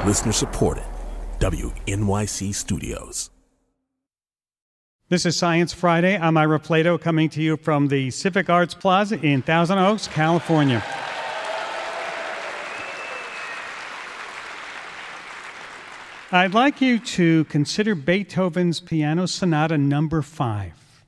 Listener supported. WNYC Studios. This is Science Friday. I'm Ira Plato coming to you from the Civic Arts Plaza in Thousand Oaks, California. I'd like you to consider Beethoven's Piano Sonata No. 5.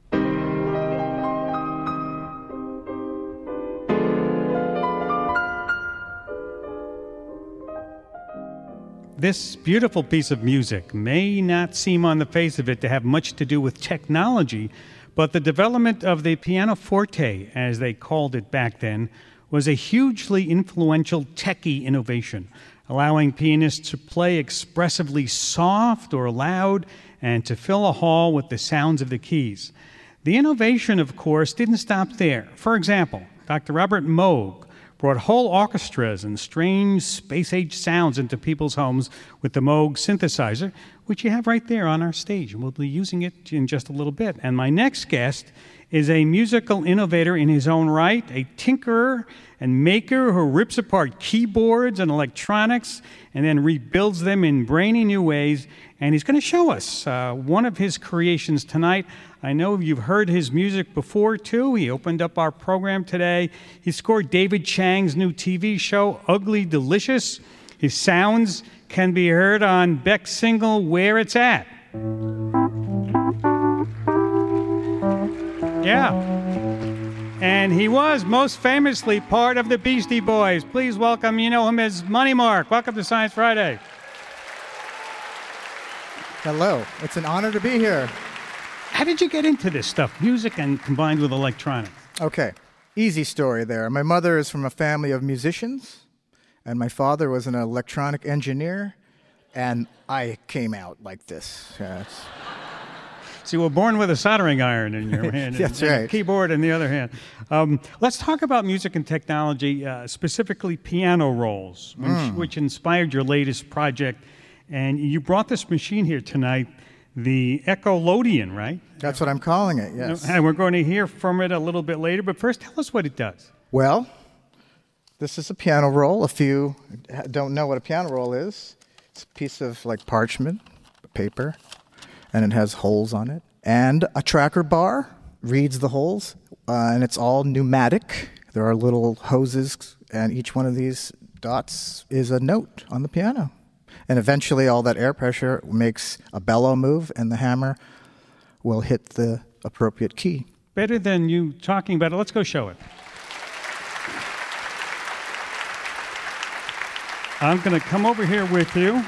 This beautiful piece of music may not seem on the face of it to have much to do with technology, but the development of the pianoforte, as they called it back then, was a hugely influential techie innovation, allowing pianists to play expressively soft or loud and to fill a hall with the sounds of the keys. The innovation, of course, didn't stop there. For example, Dr. Robert Moog brought whole orchestras and strange space-age sounds into people's homes with the Moog synthesizer, which you have right there on our stage, and we'll be using it in just a little bit. And my next guest is a musical innovator in his own right, a tinkerer and maker who rips apart keyboards and electronics and then rebuilds them in brainy new ways. And he's going to show us one of his creations tonight. I know you've heard his music before, too. He opened up our program today. He scored David Chang's new TV show, Ugly Delicious. His sounds can be heard on Beck's single, Where It's At. Yeah. And he was most famously part of the Beastie Boys. Please welcome, you know him as Money Mark. Welcome to Science Friday. Hello. It's an honor to be here. How did you get into this stuff, music and combined with electronics? Okay. Easy story there. My mother is from a family of musicians, and my father was an electronic engineer, and I came out like this. So you were born with a soldering iron in your hand. That's and right. A keyboard in the other hand. Let's talk about music and technology, specifically piano rolls, which inspired your latest project. And you brought this machine here tonight, the Echolodian, right? That's what I'm calling it, yes. And we're going to hear from it a little bit later, but first tell us what it does. Well, this is a piano roll. If you don't know what a piano roll is, it's a piece of like parchment, paper, and it has holes on it. And a tracker bar reads the holes, and it's all pneumatic. There are little hoses, and each one of these dots is a note on the piano. And eventually all that air pressure makes a bellow move, and the hammer will hit the appropriate key. Better than you talking about it. Let's go show it. I'm going to come over here with you.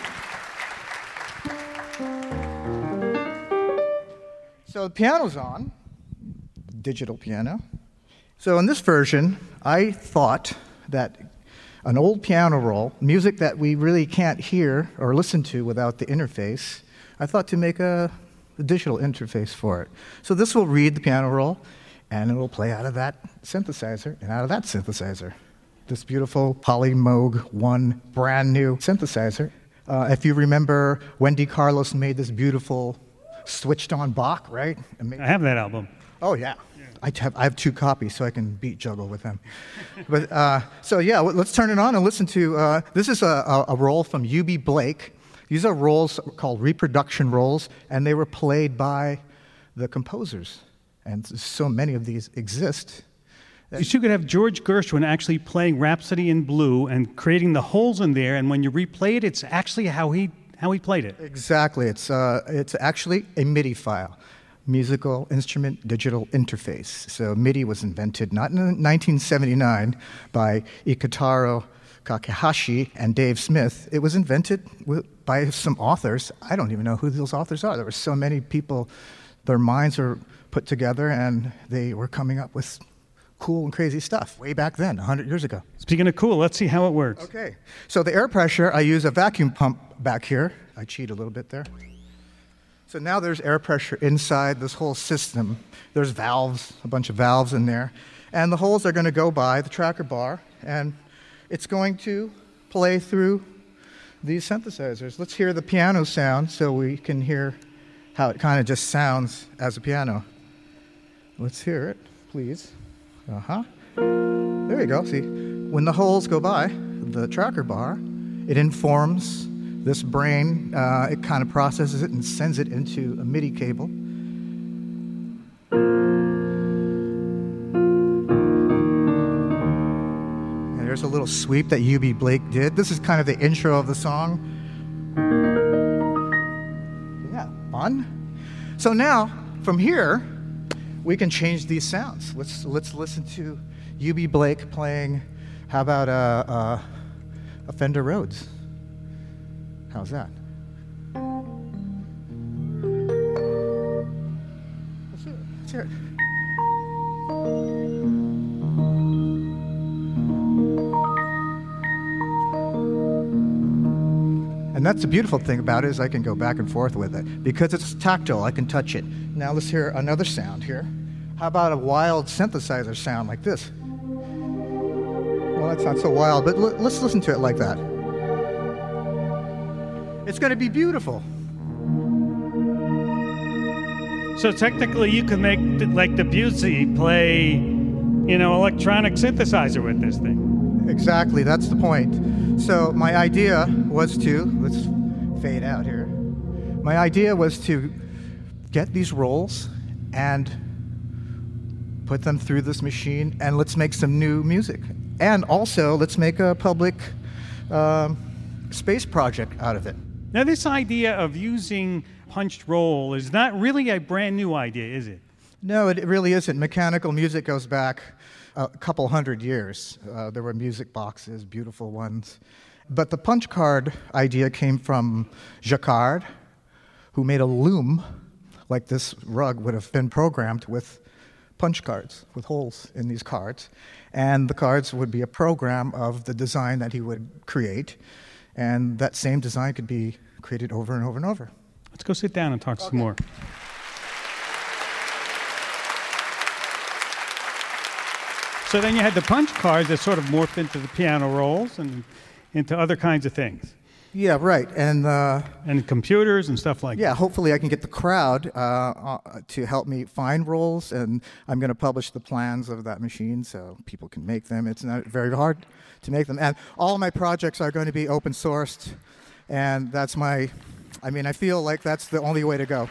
So the piano's on, digital piano. So in this version, I thought that an old piano roll, music that we really can't hear or listen to without the interface, I thought to make a digital interface for it. So this will read the piano roll, and it will play out of that synthesizer and out of that synthesizer. This beautiful Poly Moog 1 brand new synthesizer. If you remember, Wendy Carlos made this beautiful switched on Bach, right? I have that album. Oh, yeah. I have 2 copies, so I can beat juggle with them. But let's turn it on and listen to. This is a roll from U.B. Blake. These are rolls called reproduction rolls, and they were played by the composers. And so many of these exist. You could have George Gershwin actually playing Rhapsody in Blue and creating the holes in there, and when you replay it, it's actually how he played it. Exactly. It's actually a MIDI file. Musical Instrument Digital Interface. So MIDI was invented not in 1979 by Iketaro Kakehashi and Dave Smith. It was invented by some authors. I don't even know who those authors are. There were so many people, their minds were put together, and they were coming up with cool and crazy stuff way back then, 100 years ago. Speaking of cool, let's see how it works. Okay. So the air pressure, I use a vacuum pump back here. I cheat a little bit there. So now there's air pressure inside this whole system. There's valves, a bunch of valves in there. And the holes are going to go by the tracker bar, and it's going to play through these synthesizers. Let's hear the piano sound so we can hear how it kind of just sounds as a piano. Let's hear it, please. There you go. See, when the holes go by the tracker bar, it informs This brain, it kind of processes it and sends it into a MIDI cable. And there's a little sweep that UB Blake did. This is kind of the intro of the song. Isn't that fun? So now, from here, we can change these sounds. Let's listen to UB Blake playing, how about a Fender Rhodes? How's that? Let's hear it. And that's the beautiful thing about it, is I can go back and forth with it. Because it's tactile, I can touch it. Now let's hear another sound here. How about a wild synthesizer sound like this? Well, that's not so wild, but let's listen to it like that. It's going to be beautiful. So technically, you could make, like Debussy, play, electronic synthesizer with this thing. Exactly, that's the point. So my idea was to, let's fade out here. My idea was to get these rolls and put them through this machine, and let's make some new music. And also, let's make a public space project out of it. Now, this idea of using punched roll is not really a brand new idea, is it? No, it really isn't. Mechanical music goes back a couple hundred years. There were music boxes, beautiful ones. But the punch card idea came from Jacquard, who made a loom, like this rug would have been programmed with punch cards, with holes in these cards. And the cards would be a program of the design that he would create. And that same design could be created over and over and over. Let's go sit down and talk some more. So then you had the punch cards that sort of morphed into the piano rolls and into other kinds of things. Yeah, right. And computers and stuff like that. Yeah, hopefully I can get the crowd to help me find rolls, and I'm going to publish the plans of that machine so people can make them. It's not very hard to make them. And all of my projects are going to be open sourced, and that's I feel like that's the only way to go.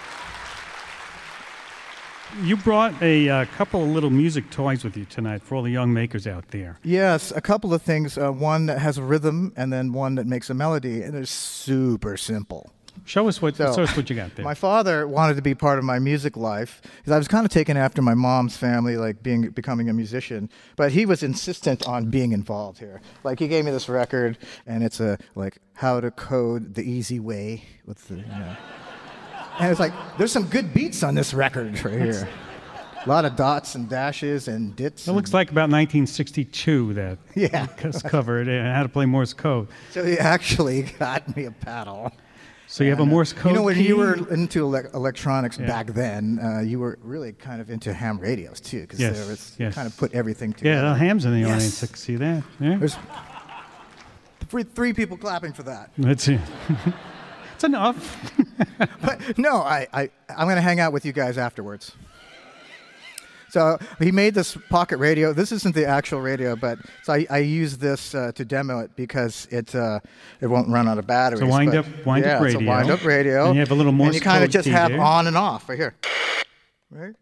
You brought a couple of little music toys with you tonight for all the young makers out there. Yes, a couple of things. One that has a rhythm, and then one that makes a melody, and they're super simple. Show us what you got there. My father wanted to be part of my music life, because I was kind of taken after my mom's family, like becoming a musician. But he was insistent on being involved here. Like, he gave me this record, and it's how to code the easy way with the, And it's like, there's some good beats on this record right here. A lot of dots and dashes and dits. It looks like about 1962 that was covered, how to play Morse code. So he actually got me a paddle. So you have a Morse code when key? you were into electronics back then, you were really kind of into ham radios, too, because kind of put everything together. Yeah, the hams in the audience. I can see that. Yeah. There's three people clapping for that. Let's see. It's enough. But no, I'm going to hang out with you guys afterwards. So he made this pocket radio. This isn't the actual radio, but so I use this to demo it because it won't run out of batteries. It's a wind-up radio. It's a wind-up radio. And you have a little Morse code. And you kind of just have there. on and off right here. Right?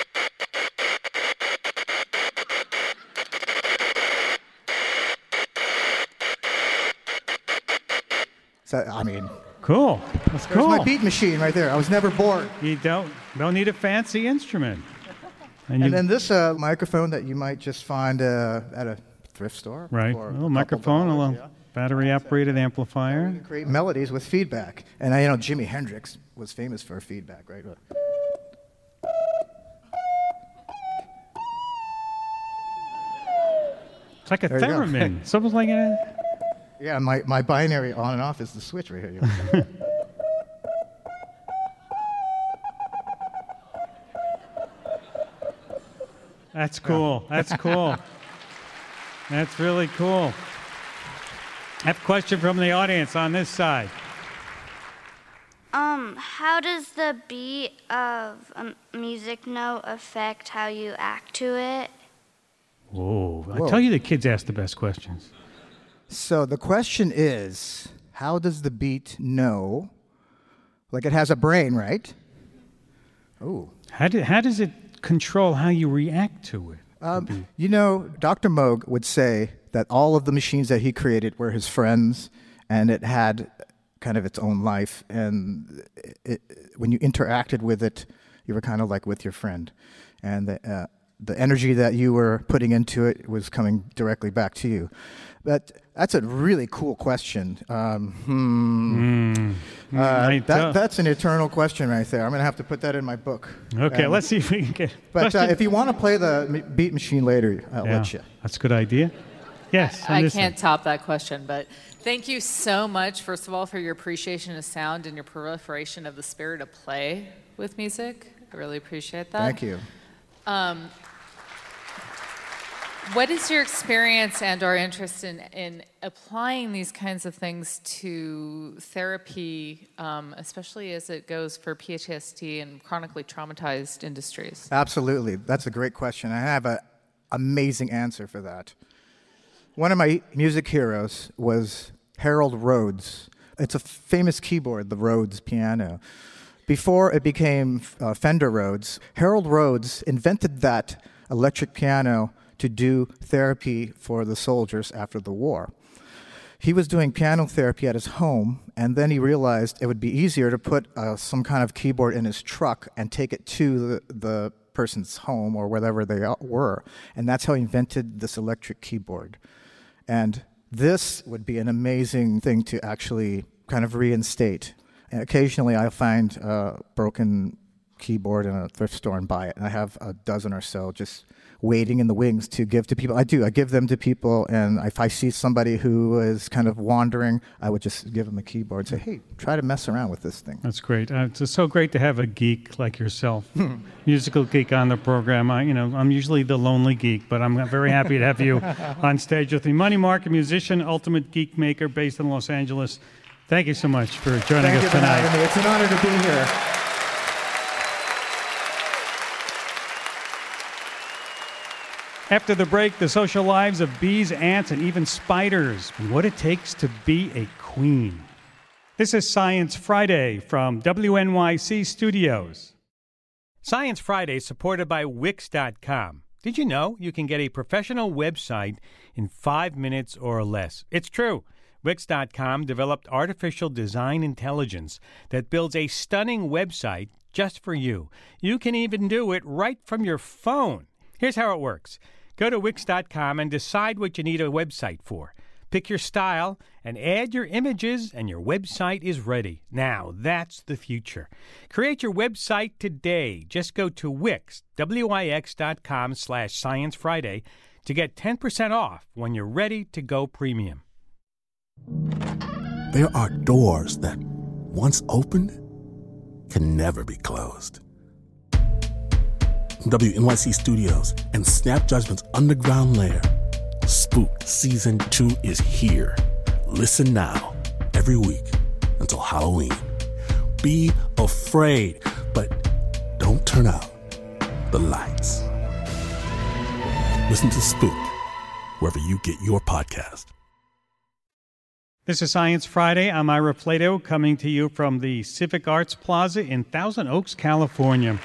So, Cool. That's cool. There's my beat machine right there. I was never bored. You don't need a fancy instrument. And then this microphone that you might just find at a thrift store. Right. A little microphone, a little battery-operated amplifier. You can create melodies with feedback. And Jimi Hendrix was famous for feedback, right? It's like a theremin. Something like that. Yeah, my binary on and off is the switch right here. That's cool. That's cool. That's really cool. I have a question from the audience on this side. How does the beat of a music note affect how you act to it? Whoa. I tell you the kids ask the best questions. So the question is, how does the beat know? Like it has a brain, right? Oh. How does it control how you react to it? Dr. Moog would say that all of the machines that he created were his friends, and it had kind of its own life. And when you interacted with it, you were kind of like with your friend. And the energy that you were putting into it was coming directly back to you. But that's a really cool question. That's an eternal question right there. I'm going to have to put that in my book. Okay, let's see if we can get... But if you want to play the beat machine later, I'll let you. That's a good idea. Yes, I can't top that question, but thank you so much, first of all, for your appreciation of sound and your proliferation of the spirit of play with music. I really appreciate that. Thank you. What is your experience and or interest in applying these kinds of things to therapy, especially as it goes for PTSD and chronically traumatized industries? Absolutely. That's a great question. I have an amazing answer for that. One of my music heroes was Harold Rhodes. It's a famous keyboard, the Rhodes piano. Before it became Fender Rhodes, Harold Rhodes invented that electric piano to do therapy for the soldiers after the war. He was doing piano therapy at his home, and then he realized it would be easier to put some kind of keyboard in his truck and take it to the person's home or wherever they were. And that's how he invented this electric keyboard. And this would be an amazing thing to actually kind of reinstate. And occasionally I'll find a broken keyboard in a thrift store and buy it. And I have a dozen or so just waiting in the wings to give to people. I give them to people, and if I see somebody who is kind of wandering, I would just give them a keyboard and say, hey, try to mess around with this thing. That's great. It's so great to have a geek like yourself, musical geek on the program. I'm usually the lonely geek, but I'm very happy to have you on stage with me. Money Mark, a musician, ultimate geek maker based in Los Angeles. Thank you so much for joining us tonight. Thank you for having me. It's an honor to be here. After the break, the social lives of bees, ants, and even spiders, and what it takes to be a queen. This is Science Friday from WNYC Studios. Science Friday is supported by Wix.com. Did you know you can get a professional website in 5 minutes or less? It's true. Wix.com developed artificial design intelligence that builds a stunning website just for you. You can even do it right from your phone. Here's how it works. Go to Wix.com and decide what you need a website for. Pick your style and add your images, and your website is ready. Now, that's the future. Create your website today. Just go to Wix, Wix.com/Science Friday to get 10% off when you're ready to go premium. There are doors that, once opened, can never be closed. WNYC Studios and Snap Judgment's underground lair, Spooked Season 2 is here. Listen now, every week until Halloween. Be afraid, but don't turn out the lights. Listen to Spooked wherever you get your podcast. This is Science Friday. I'm Ira Flato, coming to you from the Civic Arts Plaza in Thousand Oaks, California.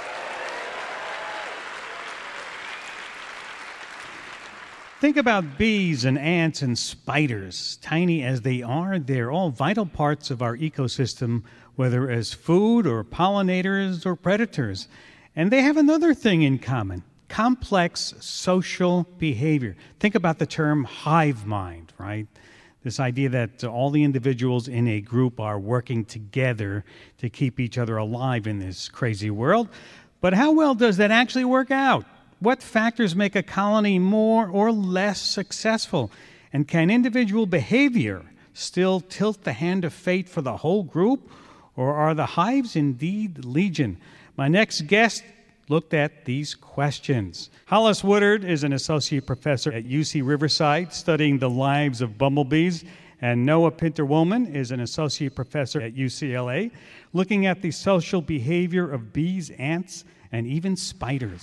Think about bees and ants and spiders. Tiny as they are, they're all vital parts of our ecosystem, whether as food or pollinators or predators. And they have another thing in common: complex social behavior. Think about the term hive mind, right? This idea that all the individuals in a group are working together to keep each other alive in this crazy world. But how well does that actually work out? What factors make a colony more or less successful? And can individual behavior still tilt the hand of fate for the whole group? Or are the hives indeed legion? My next guest looked at these questions. Hollis Woodard is an associate professor at UC Riverside studying the lives of bumblebees. And Noah Pinter-Woolman is an associate professor at UCLA looking at the social behavior of bees, ants, and even spiders.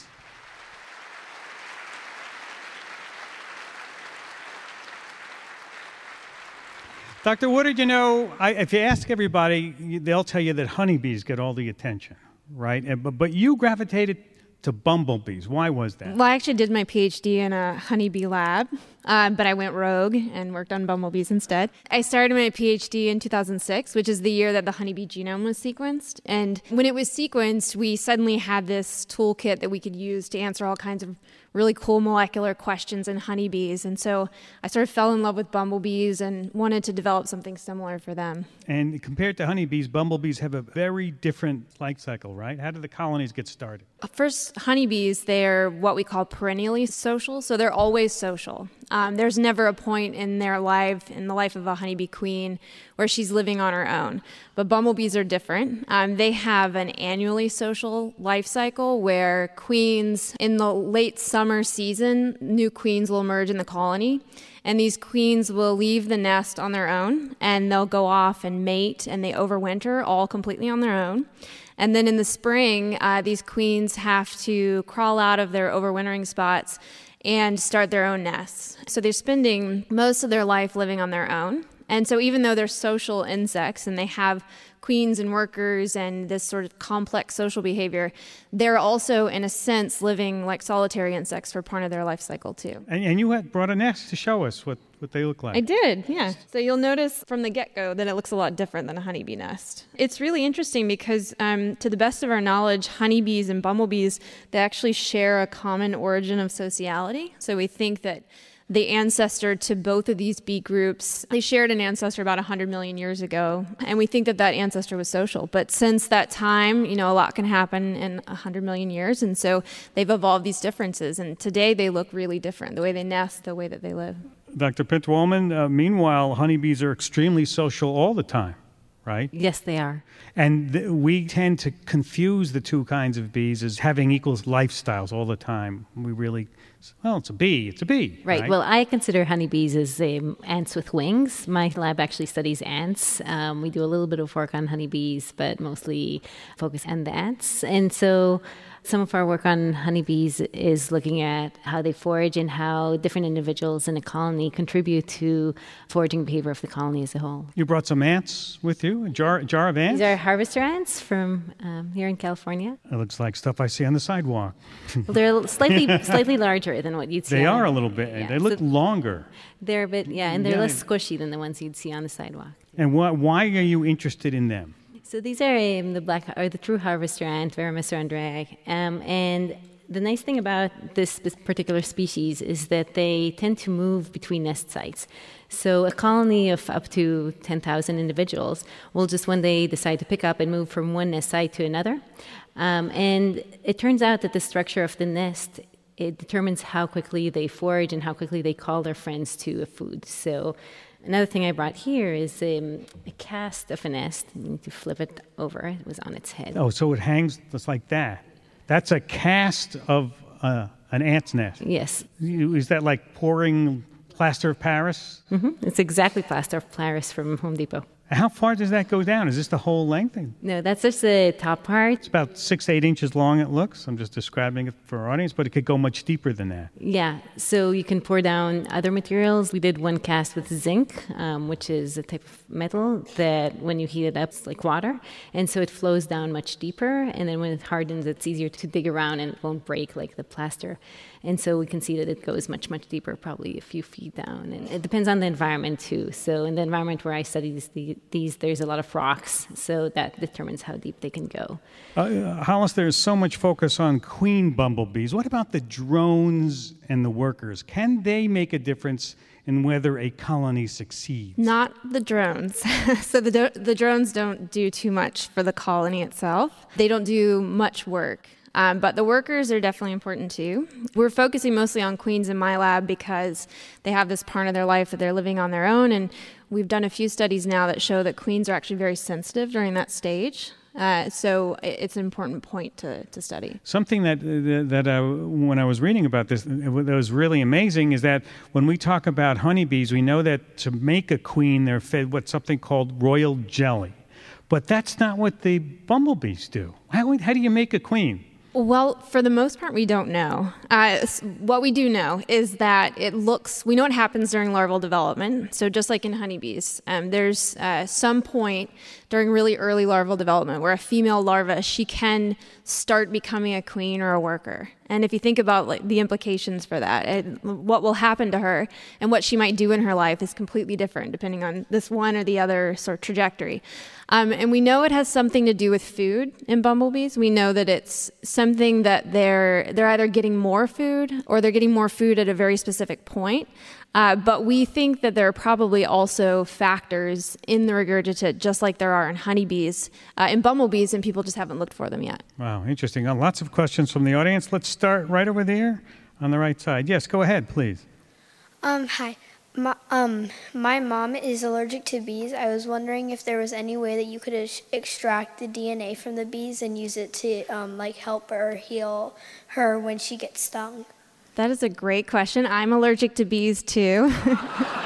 Dr. Woodard, if you ask everybody, they'll tell you that honeybees get all the attention, right? But you gravitated to bumblebees. Why was that? Well, I actually did my PhD in a honeybee lab, but I went rogue and worked on bumblebees instead. I started my PhD in 2006, which is the year that the honeybee genome was sequenced. And when it was sequenced, we suddenly had this toolkit that we could use to answer all kinds of really cool molecular questions in honeybees. And so I sort of fell in love with bumblebees and wanted to develop something similar for them. And compared to honeybees, bumblebees have a very different life cycle, right? How do the colonies get started? First, honeybees, they're what we call perennially social, so they're always social. There's never a point in their life, in the life of a honeybee queen, where she's living on her own. But bumblebees are different. They have an annually social life cycle where queens, in the late summer season, new queens will emerge in the colony. And these queens will leave the nest on their own, and they'll go off and mate, and they overwinter all completely on their own. And then in the spring, these queens have to crawl out of their overwintering spots and start their own nests. So they're spending most of their life living on their own. And so even though they're social insects and they have queens and workers and this sort of complex social behavior, they're also, in a sense, living like solitary insects for part of their life cycle, too. And you had brought a nest to show us what they look like. I did, yeah. So you'll notice from the get-go that it looks a lot different than a honeybee nest. It's really interesting because, to the best of our knowledge, honeybees and bumblebees, they actually share a common origin of sociality. So we think that the ancestor to both of these bee groups, they shared an ancestor about 100 million years ago, and we think that that ancestor was social. But since that time, a lot can happen in 100 million years, and so they've evolved these differences, and today they look really different, the way they nest, the way that they live. Dr. Pinter-Wollman, meanwhile, honeybees are extremely social all the time, right? Yes, they are. And we tend to confuse the two kinds of bees as having equal lifestyles all the time. We really, it's a bee, Right. Well, I consider honeybees as ants with wings. My lab actually studies ants. We do a little bit of work on honeybees, but mostly focus on the ants. And so some of our work on honeybees is looking at how they forage and how different individuals in a colony contribute to foraging behavior of the colony as a whole. You brought some ants with you, a jar of ants? These are harvester ants from here in California. It looks like stuff I see on the sidewalk. Well, they're slightly larger than what you'd see. They are a little bit. Yeah. They look longer. They're a bit, and they're less squishy than the ones you'd see on the sidewalk. And why are you interested in them? So these are the true harvester ant, Veremis arundrai, and the nice thing about this particular species is that they tend to move between nest sites. So a colony of up to 10,000 individuals will just one day decide to pick up and move from one nest site to another. And it turns out that the structure of the nest, it determines how quickly they forage and how quickly they call their friends to a food. So another thing I brought here is a cast of a nest. You need to flip it over. It was on its head. Oh, so it hangs just like that. That's a cast of an ant's nest. Yes. Is that like pouring plaster of Paris? Mm-hmm. It's exactly plaster of Paris from Home Depot. How far does that go down? Is this the whole length? No, that's just the top part. It's about 6 to 8 inches long, it looks. I'm just describing it for our audience, but it could go much deeper than that. Yeah, so you can pour down other materials. We did one cast with zinc, which is a type of metal that when you heat it up, it's like water. And so it flows down much deeper. And then when it hardens, it's easier to dig around and it won't break like the plaster. And so we can see that it goes much, much deeper, probably a few feet down. And it depends on the environment, too. So in the environment where I study these there's a lot of rocks, so that determines how deep they can go. Hollis, there's so much focus on queen bumblebees. What about the drones and the workers? Can they make a difference in whether a colony succeeds? Not the drones. So the drones don't do too much for the colony itself. They don't do much work. But the workers are definitely important too. We're focusing mostly on queens in my lab because they have this part of their life that they're living on their own, and we've done a few studies now that show that queens are actually very sensitive during that stage. So it's an important point to study. Something that when I was reading about this, that was really amazing is that when we talk about honeybees, we know that to make a queen, they're fed what's something called royal jelly. But that's not what the bumblebees do. How do you make a queen? Well, for the most part, we don't know. What we do know is that we know what happens during larval development. So just like in honeybees, there's some point during really early larval development where a female larva, she can start becoming a queen or a worker. And if you think about the implications for that, what will happen to her and what she might do in her life is completely different depending on this one or the other sort of trajectory. And we know it has something to do with food in bumblebees. We know that it's something that they're either getting more food or they're getting more food at a very specific point. But we think that there are probably also factors in the regurgitate, just like there are in honeybees, in bumblebees, and people just haven't looked for them yet. Wow, interesting. Lots of questions from the audience. Let's start right over there on the right side. Yes, go ahead, please. Hi. My mom is allergic to bees. I was wondering if there was any way that you could extract the DNA from the bees and use it to help or heal her when she gets stung. That is a great question. I'm allergic to bees too. Can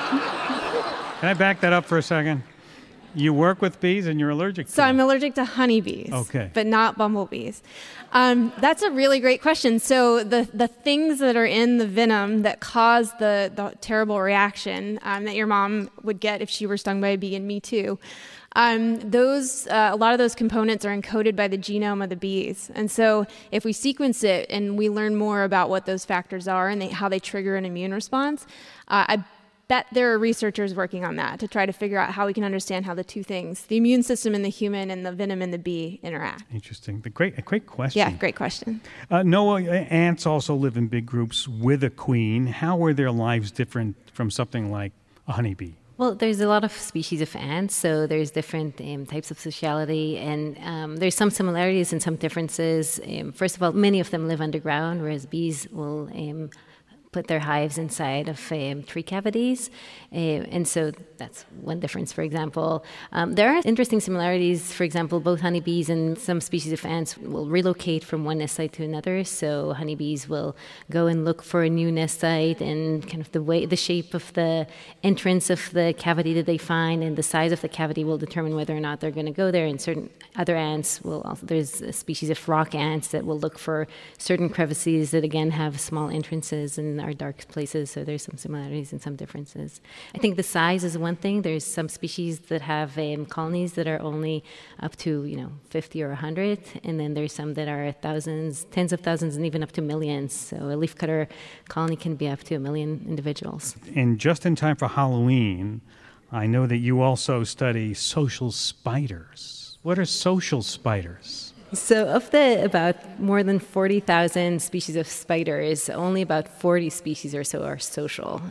I back that up for a second? You work with bees and you're allergic to So them. I'm allergic to honeybees, okay, but not bumblebees. That's a really great question. So the things that are in the venom that cause the terrible reaction that your mom would get if she were stung by a bee, and me too, a lot of those components are encoded by the genome of the bees. And so if we sequence it and we learn more about what those factors are and how they trigger an immune response, I bet there are researchers working on that to try to figure out how we can understand how the two things, the immune system in the human and the venom in the bee, interact. Interesting. A great question. Yeah, great question. Noah, ants also live in big groups with a queen. How are their lives different from something like a honeybee? Well, there's a lot of species of ants, so there's different types of sociality, and there's some similarities and some differences. First of all, many of them live underground, whereas bees will put their hives inside of tree cavities. And so that's one difference, for example. There are interesting similarities. For example, both honeybees and some species of ants will relocate from one nest site to another. So honeybees will go and look for a new nest site, and kind of the shape of the entrance of the cavity that they find and the size of the cavity will determine whether or not they're going to go there. And certain other ants will also, there's a species of rock ants that will look for certain crevices that again have small entrances and are dark places, so there's some similarities and some differences. I think the size is one thing. There's some species that have colonies that are only up to 50 or 100, and then there's some that are thousands, tens of thousands, and even up to millions. So a leafcutter colony can be up to 1 million individuals. And just in time for Halloween, I know that you also study social spiders. What are social spiders? So of the about more than 40,000 species of spiders, only about 40 species or so are social.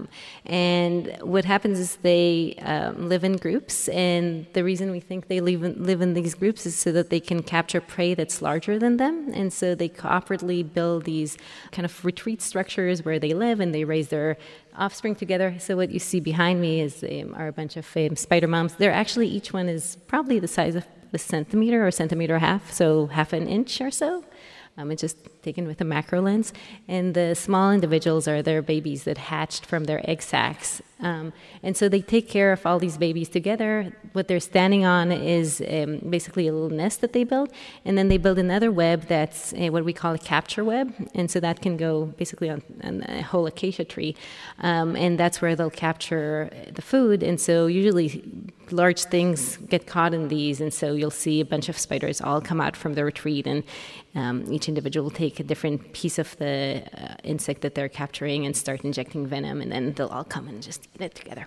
And what happens is they live in groups, and the reason we think they live in these groups is so that they can capture prey that's larger than them. And so they cooperatively build these kind of retreat structures where they live and they raise their offspring together. So what you see behind me are a bunch of spider moms. They're actually, each one is probably the size of a centimeter or centimeter and a half, so half an inch or so. It's just taken with a macro lens. And the small individuals are their babies that hatched from their egg sacs. And so they take care of all these babies together. What they're standing on is basically a little nest that they build. And then they build another web that's what we call a capture web. And so that can go basically on a whole acacia tree. And that's where they'll capture the food. And so usually large things get caught in these. And so you'll see a bunch of spiders all come out from the retreat. And each individual will take a different piece of the insect that they're capturing and start injecting venom. And then they'll all come and just eat it together.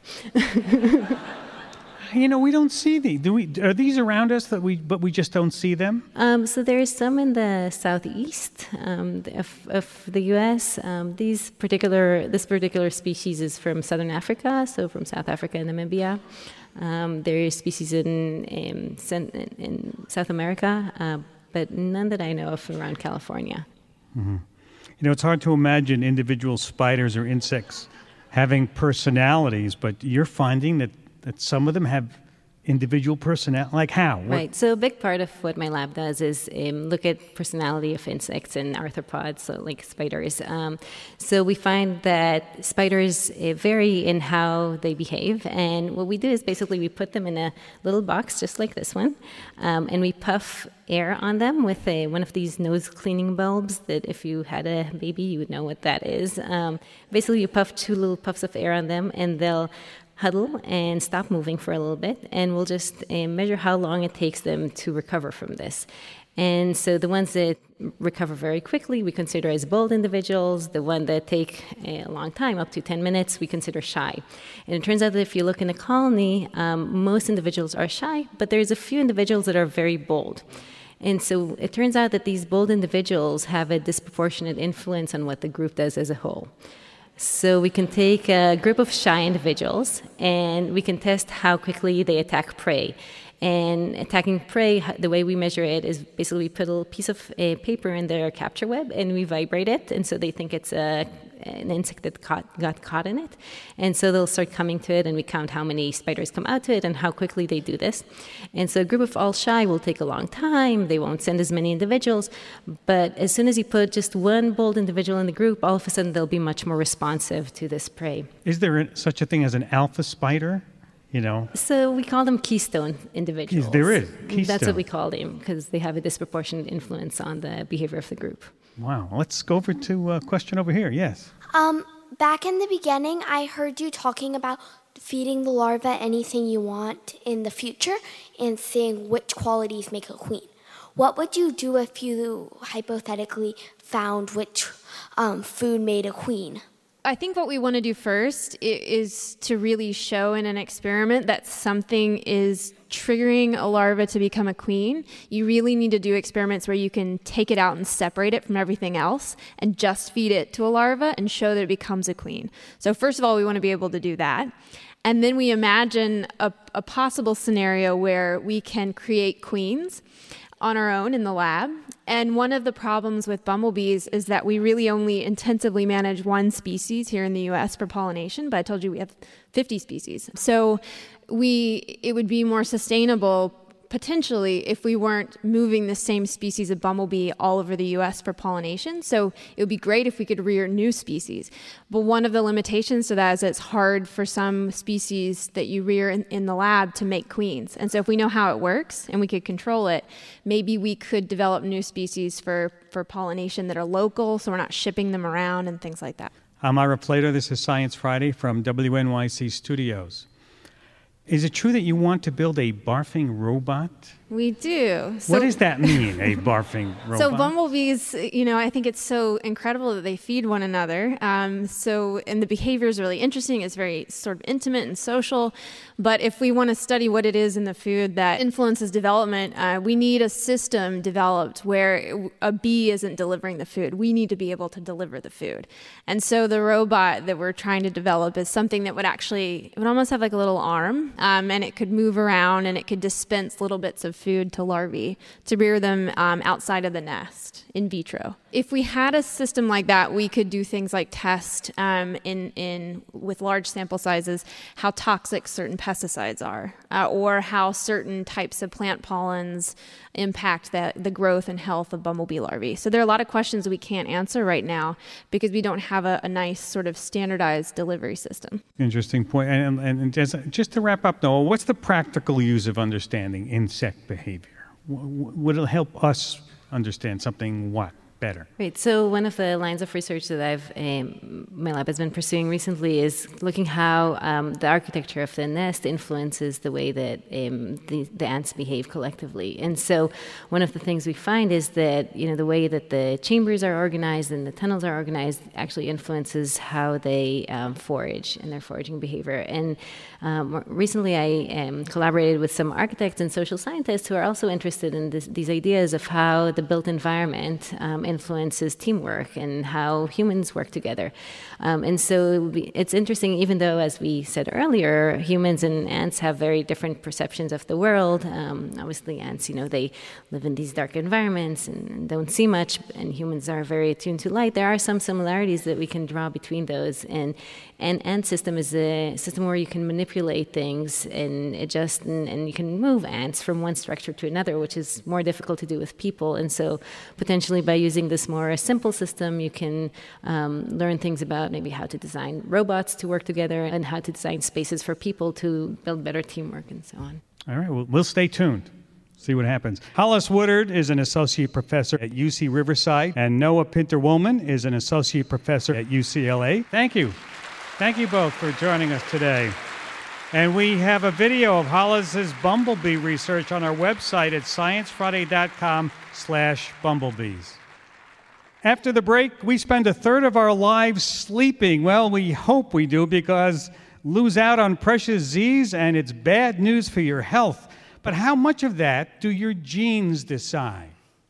We don't see these. Are these around us but we just don't see them? So there's some in the southeast of the U.S. This particular species is from southern Africa, so from South Africa and Namibia. There are species in South America, but none that I know of around California. Mm-hmm. It's hard to imagine individual spiders or insects having personalities, but you're finding that some of them have individual personality? Like how? Right. So a big part of what my lab does is look at personality of insects and arthropods, so like spiders. So we find that spiders vary in how they behave, and what we do is basically we put them in a little box just like this one, and we puff air on them with one of these nose cleaning bulbs that if you had a baby, you would know what that is. Basically, you puff 2 little puffs of air on them, and they'll huddle and stop moving for a little bit, and we'll just measure how long it takes them to recover from this. And so the ones that recover very quickly, we consider as bold individuals. The one that take a long time, up to 10 minutes, we consider shy. And it turns out that if you look in a colony, most individuals are shy, but there's a few individuals that are very bold. And so it turns out that these bold individuals have a disproportionate influence on what the group does as a whole. So we can take a group of shy individuals and we can test how quickly they attack prey. And attacking prey, the way we measure it is basically we put a little piece of paper in their capture web and we vibrate it, and so they think it's an insect that got caught in it. And so they'll start coming to it, and we count how many spiders come out to it and how quickly they do this. And so a group of all shy will take a long time. They won't send as many individuals. But as soon as you put just one bold individual in the group, all of a sudden they'll be much more responsive to this prey. Is there such a thing as an alpha spider? So we call them keystone individuals. There is. Keystone. That's what we call them, because they have a disproportionate influence on the behavior of the group. Wow. Let's go over to a question over here. Yes. Back in the beginning, I heard you talking about feeding the larva anything you want in the future and seeing which qualities make a queen. What would you do if you hypothetically found which food made a queen? I think what we want to do first is to really show in an experiment that something is triggering a larva to become a queen. You really need to do experiments where you can take it out and separate it from everything else and just feed it to a larva and show that it becomes a queen. So first of all, we want to be able to do that. And then we imagine a possible scenario where we can create queens on our own in the lab. And one of the problems with bumblebees is that we really only intensively manage one species here in the U.S. for pollination, but I told you we have 50 species. So it would be more sustainable potentially if we weren't moving the same species of bumblebee all over the U.S. for pollination. So it would be great if we could rear new species. But one of the limitations to that is it's hard for some species that you rear in the lab to make queens. And so if we know how it works and we could control it, maybe we could develop new species for pollination that are local, so we're not shipping them around and things like that. I'm Ira Plater. This is Science Friday from WNYC Studios. Is it true that you want to build a barfing robot? We do. What does that mean, a barfing robot? So bumblebees, I think it's so incredible that they feed one another. And the behavior is really interesting. It's very sort of intimate and social. But if we want to study what it is in the food that influences development, we need a system developed where a bee isn't delivering the food. We need to be able to deliver the food. And so the robot that we're trying to develop is something that would almost have like a little arm, and it could move around and it could dispense little bits of food to larvae to rear them outside of the nest in vitro. If we had a system like that, we could do things like test with large sample sizes how toxic certain pesticides are, or how certain types of plant pollens impact the growth and health of bumblebee larvae. So there are a lot of questions we can't answer right now because we don't have a nice sort of standardized delivery system. Interesting point. And just to wrap up, Noah, what's the practical use of understanding insect behavior? Would it help us understand something better? Right. So one of the lines of research that my lab has been pursuing recently is looking how the architecture of the nest influences the way that the ants behave collectively. And so one of the things we find is that the way that the chambers are organized and the tunnels are organized actually influences how they forage and their foraging behavior. And recently I collaborated with some architects and social scientists who are also interested in these ideas of how the built environment influences teamwork and how humans work together. And so it's interesting, even though, as we said earlier, humans and ants have very different perceptions of the world. Obviously, ants, they live in these dark environments and don't see much, and humans are very attuned to light. There are some similarities that we can draw between those. And ant system is a system where you can manipulate things and adjust, and you can move ants from one structure to another, which is more difficult to do with people. And so potentially by using this more simple system, you can learn things about maybe how to design robots to work together and how to design spaces for people to build better teamwork and so on. All right, well, we'll stay tuned. See what happens. Hollis Woodard is an associate professor at UC Riverside, and Noah Pinter-Woolman is an associate professor at UCLA. Thank you. Thank you both for joining us today. And we have a video of Hollis's bumblebee research on our website at sciencefriday.com/bumblebees. After the break, we spend a third of our lives sleeping. Well, we hope we do, because lose out on precious Z's and it's bad news for your health. But how much of that do your genes decide?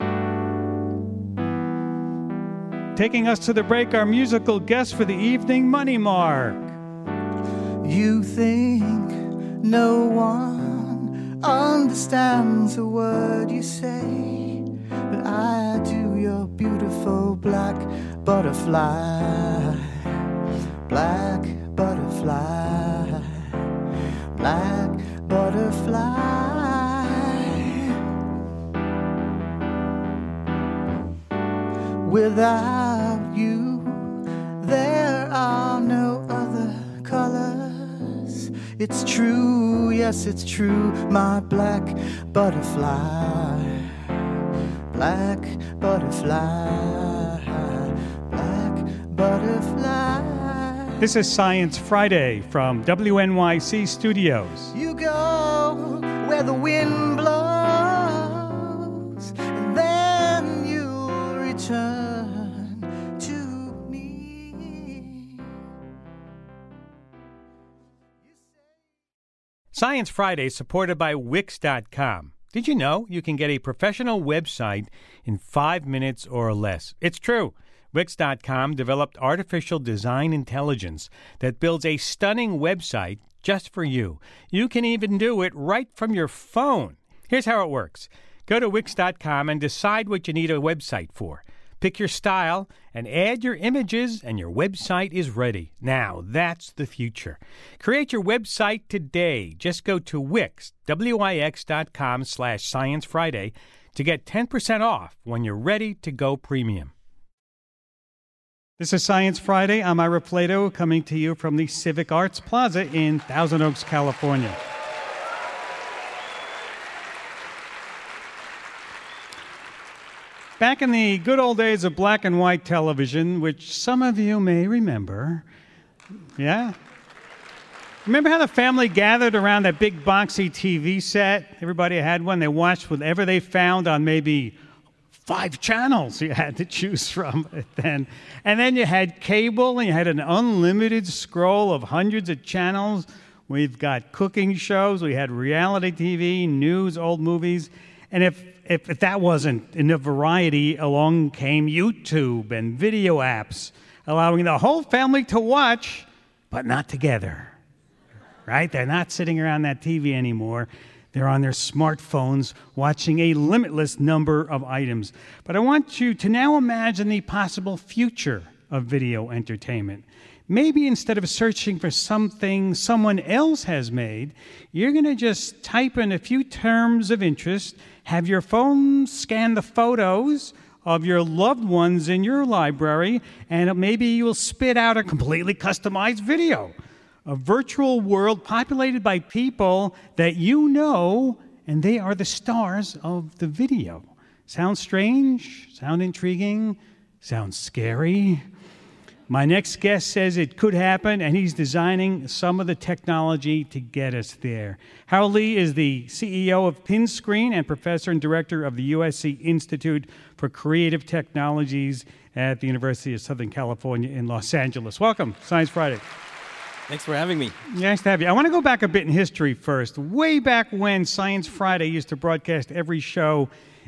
Taking us to the break, our musical guest for the evening, Money Mark. You think no one understands a word you say, but I do. Your beautiful black butterfly, black butterfly, black butterfly. Without you, there are no other colors. It's true, yes, it's true, my black butterfly, black butterfly, black butterfly. This is Science Friday from WNYC Studios. You go where the wind blows, and then you'll return. Science Friday is supported by Wix.com. Did you know you can get a professional website in 5 minutes or less? It's true. Wix.com developed artificial design intelligence that builds a stunning website just for you. You can even do it right from your phone. Here's how it works. Go to Wix.com and decide what you need a website for. Pick your style and add your images, and your website is ready. Now, that's the future. Create your website today. Just go to Wix, Wix.com/Science Friday to get 10% off when you're ready to go premium. This is Science Friday. I'm Ira Plato, coming to you from the Civic Arts Plaza in Thousand Oaks, California. Back in the good old days of black and white television, which some of you may remember, yeah? Remember how the family gathered around that big boxy TV set? Everybody had one. They watched whatever they found on maybe 5 channels you had to choose from then. And then you had cable, and you had an unlimited scroll of hundreds of channels. We've got cooking shows. We had reality TV, news, old movies. And if that wasn't enough variety, along came YouTube and video apps, allowing the whole family to watch, but not together. Right? They're not sitting around that TV anymore. They're on their smartphones watching a limitless number of items. But I want you to now imagine the possible future of video entertainment. Maybe instead of searching for something someone else has made, you're going to just type in a few terms of interest, have your phone scan the photos of your loved ones in your library, and maybe you will spit out a completely customized video. A virtual world populated by people that you know, and they are the stars of the video. Sounds strange? Sound intriguing? Sounds scary? My next guest says it could happen, and he's designing some of the technology to get us there. Harold Lee is the CEO of Pinscreen and professor and director of the USC Institute for Creative Technologies at the University of Southern California in Los Angeles. Welcome, Science Friday. Thanks for having me. Nice to have you. I want to go back a bit in history first. Way back when Science Friday used to broadcast every show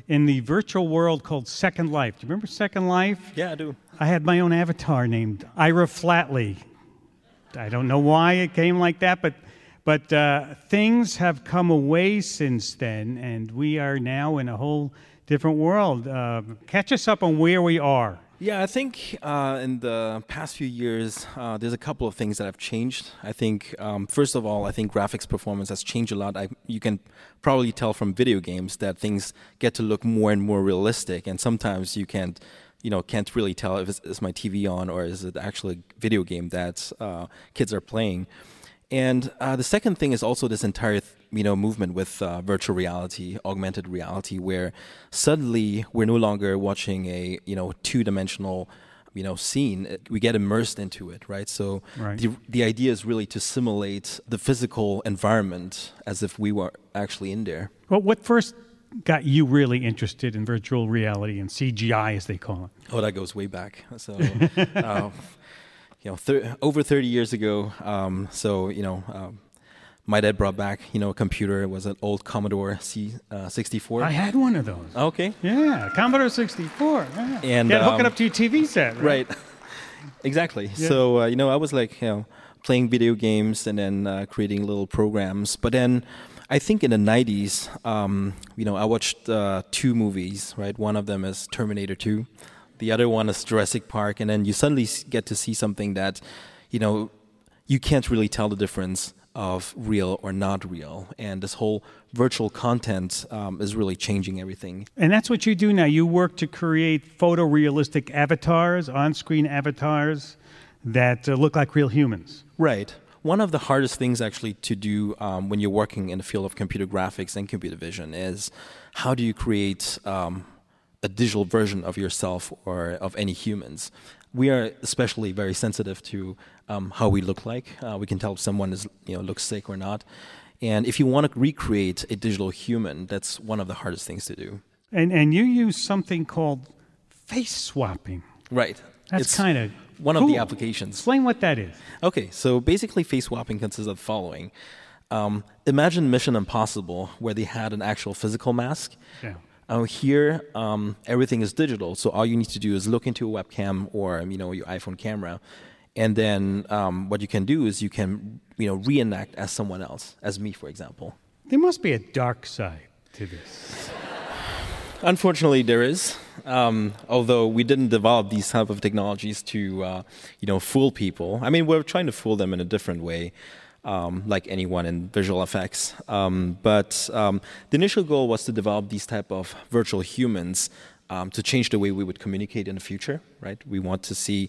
in the virtual world called Second Life. Do you remember Second Life? Yeah, I do. I had my own avatar named Ira Flatley. I don't know why it came like that, but things have come away since then, and we are now in a whole different world. Catch us up on where we are. Yeah, I think in the past few years, there's a couple of things that have changed. I think, first of all, I think graphics performance has changed a lot. You can probably tell from video games that things get to look more and more realistic, and sometimes you can't really tell if is my TV on or is it actually a video game that kids are playing. And the second thing is also this entire movement with virtual reality, augmented reality, where suddenly we're no longer watching a two-dimensional scene. We get immersed into it, right? So the idea is really to simulate the physical environment as if we were actually in there. Well, what first got you really interested in virtual reality and CGI, as they call it? Oh, that goes way back. So. Over 30 years ago, my dad brought back, a computer. It was an old Commodore C64. I had one of those. Okay. Yeah, Commodore 64. Yeah. And you had to hook it up to your TV set, right? Right. Exactly. Yeah. So, I was playing video games and then creating little programs. But then I think in the 90s, I watched two movies, right? One of them is Terminator 2. The other one is Jurassic Park, and then you suddenly get to see something that, you can't really tell the difference of real or not real. And this whole virtual content is really changing everything. And that's what you do now. You work to create photorealistic avatars, on-screen avatars that look like real humans. Right. One of the hardest things actually to do when you're working in the field of computer graphics and computer vision is how do you create a digital version of yourself or of any humans. We are especially very sensitive to how we look like. We can tell if someone is, looks sick or not. And if you want to recreate a digital human, that's one of the hardest things to do. And you use something called face swapping. Right. That's kind of one cool. of the applications. Explain what that is. Okay, so basically face swapping consists of the following. Imagine Mission Impossible, where they had an actual physical mask. Yeah. Here, everything is digital, so all you need to do is look into a webcam or your iPhone camera, and then what you can do is you can reenact as someone else, as me, for example. There must be a dark side to this. Unfortunately, there is. Although we didn't develop these type of technologies to fool people. I mean, we're trying to fool them in a different way. Like anyone in visual effects. But the initial goal was to develop these type of virtual humans to change the way we would communicate in the future, right? We want to see,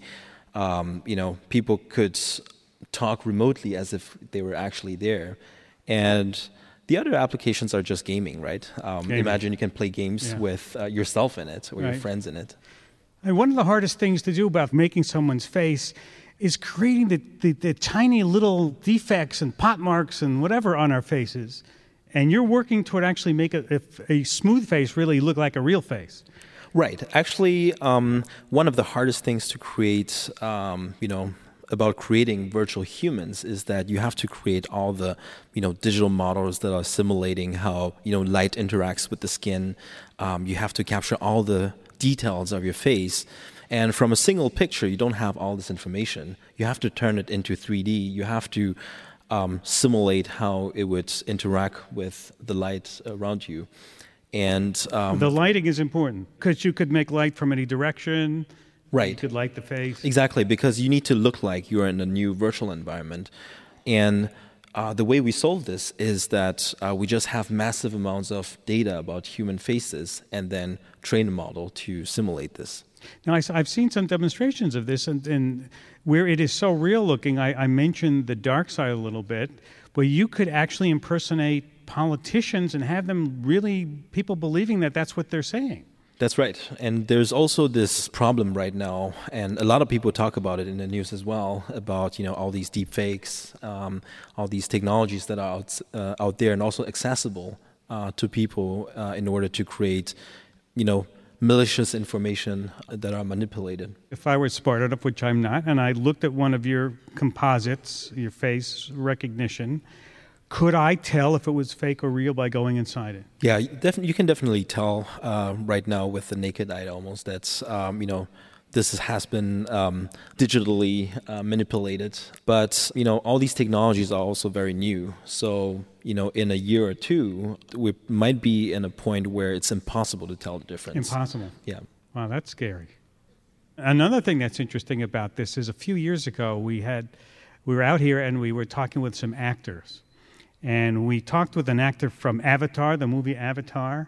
people could talk remotely as if they were actually there. And the other applications are just gaming, right? Imagine you can play games with yourself in it or your friends in it. And one of the hardest things to do about making someone's face is creating the tiny little defects and pot marks and whatever on our faces. And you're working toward actually make a smooth face really look like a real face. Right. Actually, one of the hardest things to create, about creating virtual humans is that you have to create all the, digital models that are simulating how, light interacts with the skin. You have to capture all the details of your face. And from a single picture, you don't have all this information. You have to turn it into 3D. You have to simulate how it would interact with the light around you. And the lighting is important because you could make light from any direction. Right. You could light the face. Exactly, because you need to look like you're in a new virtual environment. And the way we solve this is that we just have massive amounts of data about human faces and then train a model to simulate this. Now, I've seen some demonstrations of this, and where it is so real looking, I mentioned the dark side a little bit, where you could actually impersonate politicians and have them really, people believing that that's what they're saying. That's right. And there's also this problem right now, and a lot of people talk about it in the news as well, about all these deep fakes, all these technologies that are out there and also accessible to people in order to create, malicious information that are manipulated. If I were smart enough, which I'm not, and I looked at one of your composites, your face recognition, Could I tell if it was fake or real by going inside it? Yeah, you can definitely tell right now with the naked eye almost that's, this has been digitally manipulated. But, all these technologies are also very new. So, in a year or two, we might be in a point where it's impossible to tell the difference. Impossible. Yeah. Wow, that's scary. Another thing that's interesting about this is a few years ago, we were out here and we were talking with some actors. And we talked with an actor from Avatar, the movie Avatar.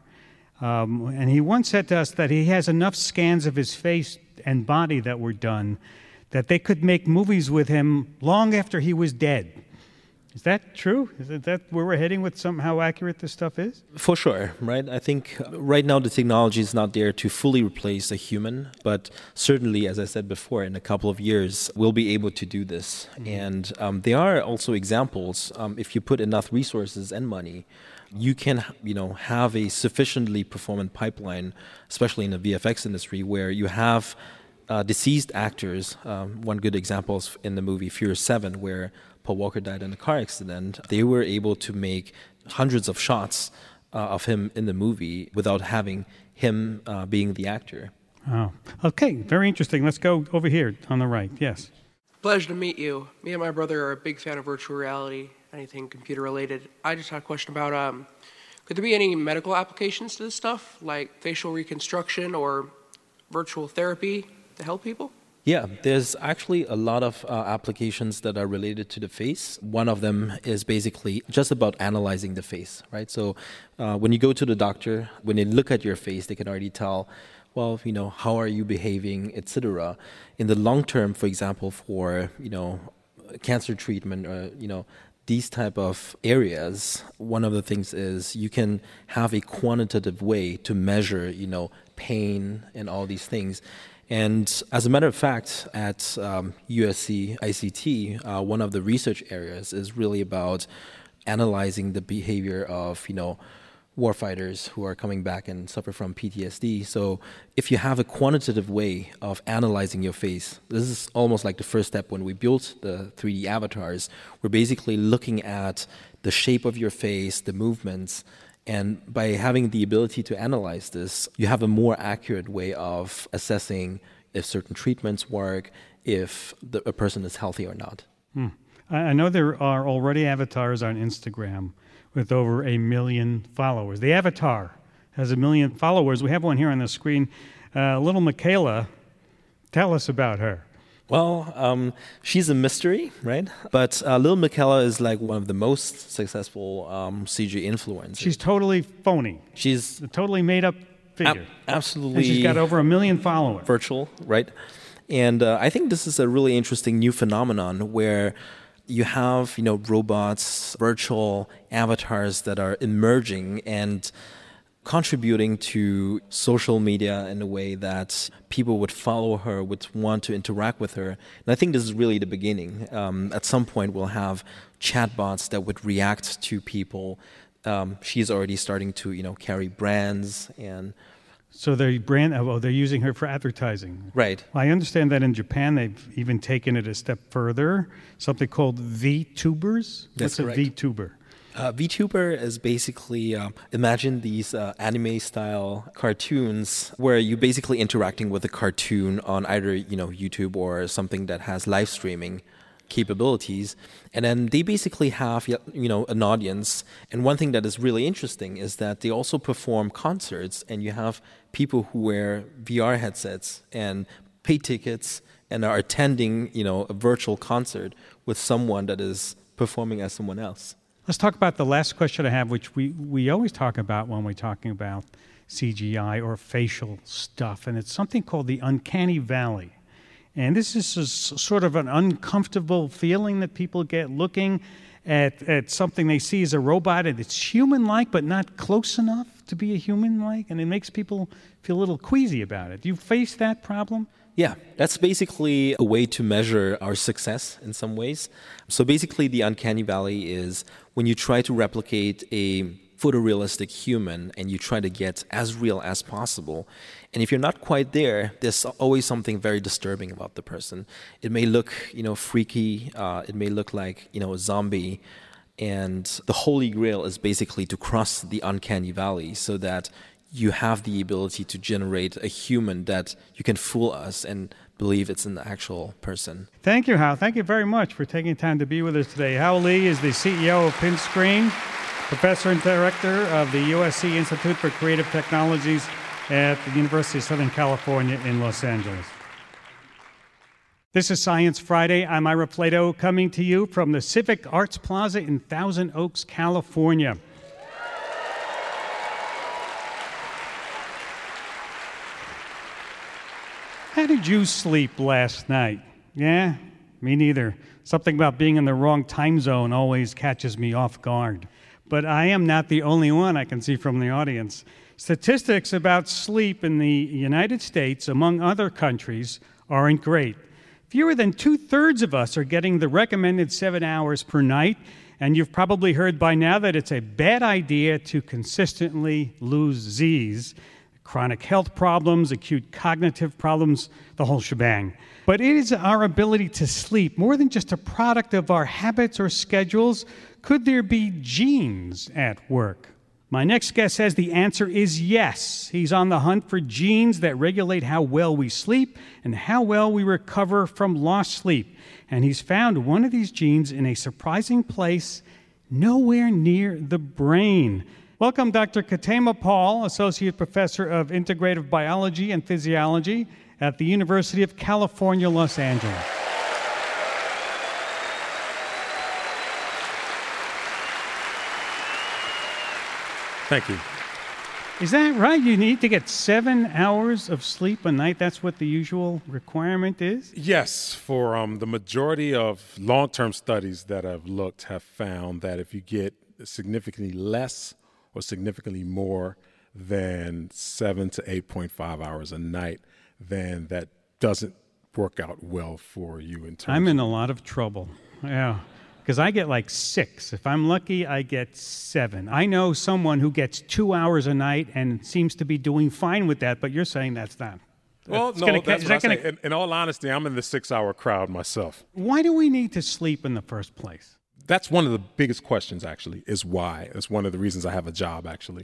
And he once said to us that he has enough scans of his face and body that were done that they could make movies with him long after he was dead. Is that true? Is that where we're heading with how accurate this stuff is? For sure, right? I think right now the technology is not there to fully replace a human, but certainly, as I said before, in a couple of years, we'll be able to do this. And there are also examples, if you put enough resources and money, you can, have a sufficiently performant pipeline, especially in the VFX industry, where you have deceased actors. One good example is in the movie Furious 7, where Paul Walker died in a car accident. They were able to make hundreds of shots of him in the movie without having him being the actor. Oh, okay. Very interesting. Let's go over here on the right. Yes. Pleasure to meet you. Me and my brother are a big fan of virtual reality, anything computer related. I just had a question about, could there be any medical applications to this stuff, like facial reconstruction or virtual therapy to help people? Yeah, there's actually a lot of applications that are related to the face. One of them is basically just about analyzing the face, right? So when you go to the doctor, when they look at your face, they can already tell, well, how are you behaving, etc. In the long term, for example, for, cancer treatment or, these type of areas, one of the things is you can have a quantitative way to measure, pain and all these things. And as a matter of fact, at USC ICT, one of the research areas is really about analyzing the behavior of, warfighters who are coming back and suffer from PTSD. So if you have a quantitative way of analyzing your face, this is almost like the first step when we built the 3D avatars. We're basically looking at the shape of your face, the movements, and by having the ability to analyze this, you have a more accurate way of assessing if certain treatments work, if a person is healthy or not. I know there are already avatars on Instagram with over 1 million followers. The avatar has 1 million followers. We have one here on the screen. Little Michaela, tell us about her. Well, she's a mystery, right? But Little Michaela is like one of the most successful CG influencers. She's totally phony. She's a totally made-up figure. Absolutely. And she's got over 1 million followers. Virtual, right? And I think this is a really interesting new phenomenon where you have, robots, virtual avatars that are emerging and contributing to social media in a way that people would follow her, would want to interact with her. And I think this is really the beginning. At some point, we'll have chatbots that would react to people. She's already starting to, carry brands and... So they're using her for advertising. Right. Well, I understand that in Japan they've even taken it a step further, something called VTubers. That's correct. What's a VTuber? VTuber is basically, imagine these anime-style cartoons where you're basically interacting with a cartoon on either, YouTube or something that has live streaming capabilities. And then they basically have, an audience. And one thing that is really interesting is that they also perform concerts, and you have people who wear VR headsets and pay tickets and are attending, a virtual concert with someone that is performing as someone else. Let's talk about the last question I have, which we always talk about when we're talking about CGI or facial stuff, and it's something called the uncanny valley. And this is sort of an uncomfortable feeling that people get looking at something they see as a robot, and it's human-like but not close enough to be a human-like, and it makes people feel a little queasy about it. Do you face that problem? Yeah, that's basically a way to measure our success in some ways. So basically the uncanny valley is when you try to replicate a photorealistic human and you try to get as real as possible. And if you're not quite there, there's always something very disturbing about the person. It may look, freaky. It may look like, a zombie. And the holy grail is basically to cross the uncanny valley so that you have the ability to generate a human that you can fool us and believe it's an actual person. Thank you, Hal. Thank you very much for taking time to be with us today. Hal Lee is the CEO of Pinscreen, professor and director of the USC Institute for Creative Technologies at the University of Southern California in Los Angeles. This is Science Friday. I'm Ira Flato, coming to you from the Civic Arts Plaza in Thousand Oaks, California. How did you sleep last night? Yeah, me neither. Something about being in the wrong time zone always catches me off guard. But I am not the only one, I can see from the audience. Statistics about sleep in the United States, among other countries, aren't great. Fewer than 2/3 of us are getting the recommended 7 hours per night, and you've probably heard by now that it's a bad idea to consistently lose Z's. Chronic health problems, acute cognitive problems, the whole shebang. But it is our ability to sleep, more than just a product of our habits or schedules. Could there be genes at work? My next guest says the answer is yes. He's on the hunt for genes that regulate how well we sleep and how well we recover from lost sleep. And he's found one of these genes in a surprising place nowhere near the brain. Welcome, Dr. Ketema Paul, Associate Professor of Integrative Biology and Physiology at the University of California, Los Angeles. Thank you. Is that right? You need to get 7 hours of sleep a night? That's what the usual requirement is? Yes, for the majority of long-term studies that I've looked have found that if you get significantly less or significantly more than 7 to 8.5 hours a night, then that doesn't work out well for you in terms I'm in a lot of trouble. Yeah. Because I get like 6. If I'm lucky, I get 7. I know someone who gets 2 hours a night and seems to be doing fine with that, but you're saying that's not. Well, no, that's what I say. In all honesty, I'm in the 6-hour crowd myself. Why do we need to sleep in the first place? That's one of the biggest questions, actually, is why. It's one of the reasons I have a job, actually.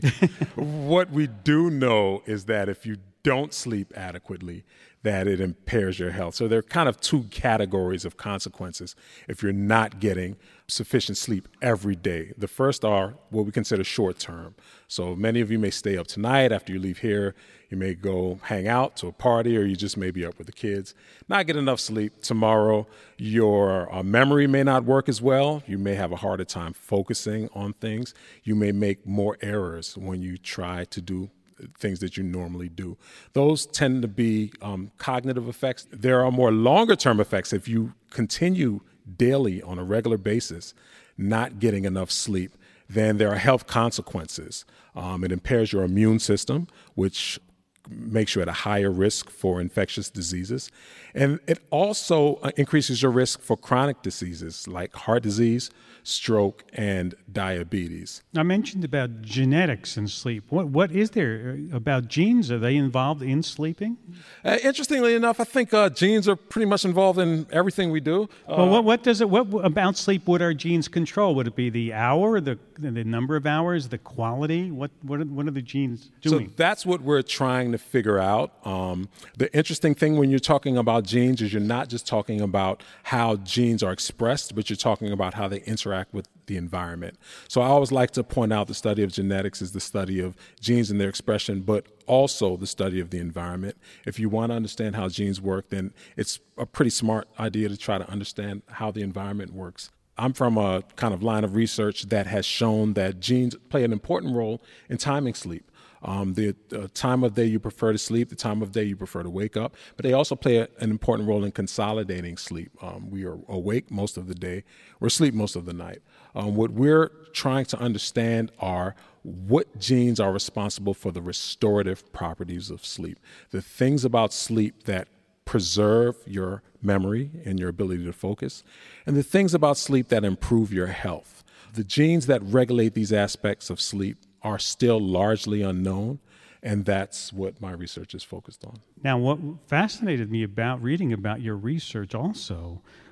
What we do know is that if you don't sleep adequately, that it impairs your health. So there are kind of two categories of consequences if you're not getting sufficient sleep every day. The first are what we consider short term. So many of you may stay up tonight after you leave here. You may go hang out to a party, or you just may be up with the kids. Not get enough sleep. Tomorrow, your memory may not work as well. You may have a harder time focusing on things. You may make more errors when you try to do things that you normally do. Those tend to be cognitive effects. There are more longer-term effects if you continue daily on a regular basis not getting enough sleep. Then there are health consequences. It impairs your immune system, which makes you at a higher risk for infectious diseases. And it also increases your risk for chronic diseases like heart disease, stroke, and diabetes. I mentioned about genetics and sleep. What is there about genes? Are they involved in sleeping? Interestingly enough, I think genes are pretty much involved in everything we do. Well, what about sleep would our genes control? Would it be the hour, the number of hours, the quality? What are the genes doing? So that's what we're trying to figure out. The interesting thing when you're talking about genes is you're not just talking about how genes are expressed, but you're talking about how they interact with the environment. So I always like to point out the study of genetics is the study of genes and their expression, but also the study of the environment. If you want to understand how genes work, then it's a pretty smart idea to try to understand how the environment works. I'm from a kind of line of research that has shown that genes play an important role in timing sleep. The time of day you prefer to sleep, the time of day you prefer to wake up, but they also play an important role in consolidating sleep. We are awake most of the day, we're asleep most of the night. What we're trying to understand are what genes are responsible for the restorative properties of sleep, the things about sleep that preserve your memory and your ability to focus, and the things about sleep that improve your health. The genes that regulate these aspects of sleep are still largely unknown, and that's what my research is focused on. Now, what fascinated me about reading about your research also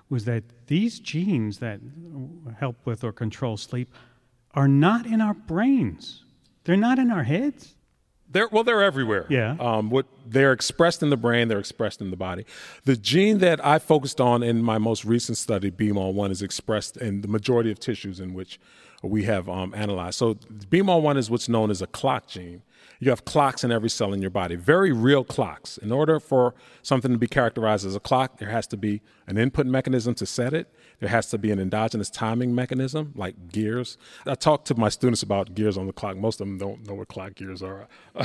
was that these genes that help with or control sleep are not in our brains. They're not in our heads. They're everywhere. Yeah. They're expressed in the brain, they're expressed in the body. The gene that I focused on in my most recent study, BMAL1, is expressed in the majority of tissues in which we have analyzed. So BMAL1 is what's known as a clock gene. You have clocks in every cell in your body, very real clocks. In order for something to be characterized as a clock, there has to be an input mechanism to set it. There has to be an endogenous timing mechanism, like gears. I talk to my students about gears on the clock. Most of them don't know what clock gears are.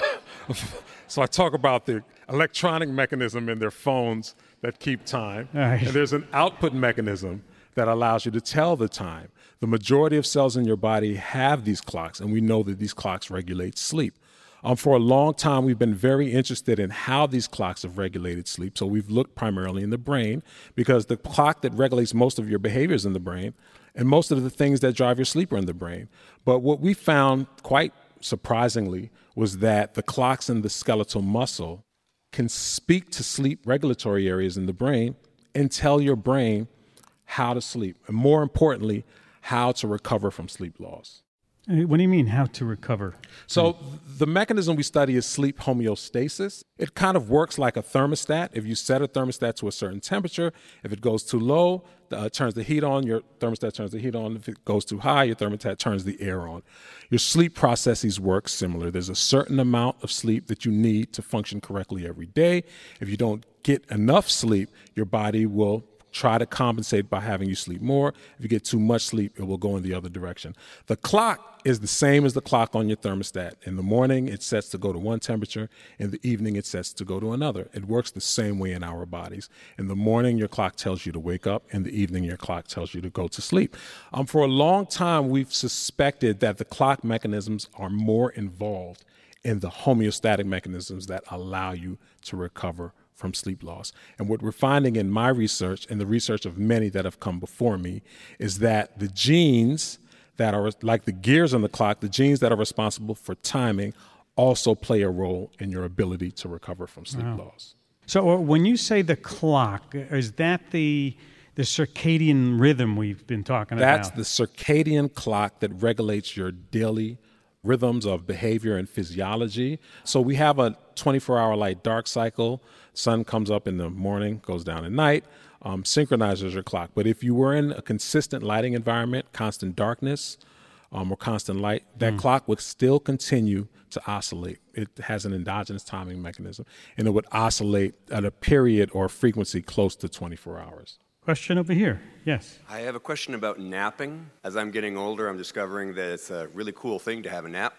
So I talk about the electronic mechanism in their phones that keep time. Right. And there's an output mechanism that allows you to tell the time. The majority of cells in your body have these clocks, and we know that these clocks regulate sleep. For a long time, we've been very interested in how these clocks have regulated sleep. So we've looked primarily in the brain, because the clock that regulates most of your behaviors in the brain, and most of the things that drive your sleep are in the brain. But what we found, quite surprisingly, was that the clocks in the skeletal muscle can speak to sleep regulatory areas in the brain and tell your brain how to sleep, and more importantly, how to recover from sleep loss. What do you mean, how to recover? So the mechanism we study is sleep homeostasis. It kind of works like a thermostat. If you set a thermostat to a certain temperature, if it goes too low, it turns the heat on, your thermostat turns the heat on. If it goes too high, your thermostat turns the air on. Your sleep processes work similar. There's a certain amount of sleep that you need to function correctly every day. If you don't get enough sleep, your body will try to compensate by having you sleep more. If you get too much sleep, it will go in the other direction. The clock is the same as the clock on your thermostat. In the morning, it sets to go to one temperature. In the evening, it sets to go to another. It works the same way in our bodies. In the morning, your clock tells you to wake up. In the evening, your clock tells you to go to sleep. For a long time, we've suspected that the clock mechanisms are more involved in the homeostatic mechanisms that allow you to recover from sleep loss. And what we're finding in my research and the research of many that have come before me is that the genes that are like the gears on the clock, the genes that are responsible for timing, also play a role in your ability to recover from sleep loss. So when you say the clock, is that the circadian rhythm we've been talking about? That's the circadian clock that regulates your daily rhythms of behavior and physiology. So we have a 24-hour light dark cycle. Sun comes up in the morning, goes down at night, synchronizes your clock. But if you were in a consistent lighting environment, constant darkness, or constant light, that clock would still continue to oscillate. It has an endogenous timing mechanism, and it would oscillate at a period or frequency close to 24 hours. Question over here. Yes. I have a question about napping. As I'm getting older, I'm discovering that it's a really cool thing to have a nap.